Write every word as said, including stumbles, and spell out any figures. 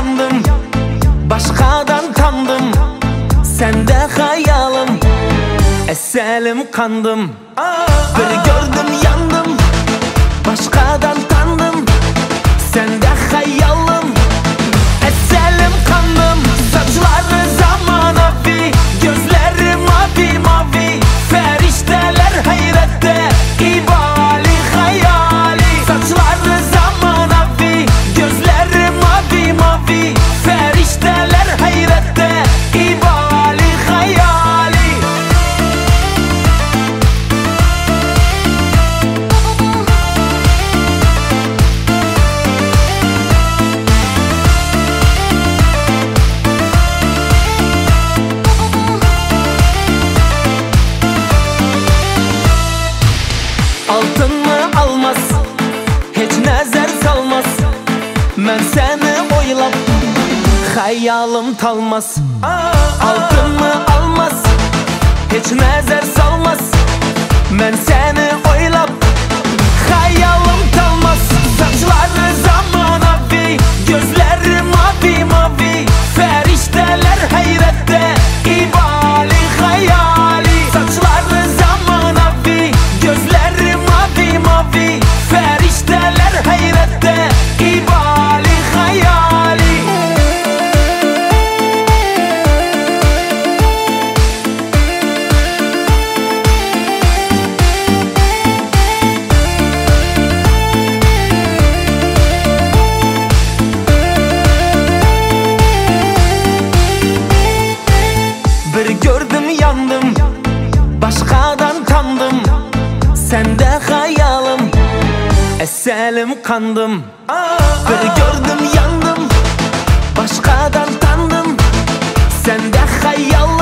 yandım, başkadan tandım. Sende hayalım, eselim kandım. Bir gördüm yandım, başkadan tandım. Sende hayalım, eselim kandım. Saçları zamanavi, gözleri mavi mavi. Ferişteler hayrette, ibali hayali. Saçları zamanavi, gözleri mavi mavi. Ferişteler hayrette, ibali hayali. Altın mı almaz, hiç nazar salmaz. Ben seni oylap, hayalım talmaz. Altın mı almaz, hiç nazar salmaz. Ben seni oylap, hayalım talmaz. Saçları zamanavi, gözleri mavi mavi. Ferişteler hayrette, ibali hayali. Saçları zamanavi, gözleri mavi mavi. Ferişteler hayrette, ibali hayali. Bir gördüm yandım, başkadan tandım. Sende hayalım, eselim kandım. Bir gördüm yandım, başkadan tandım. Sende hayalım.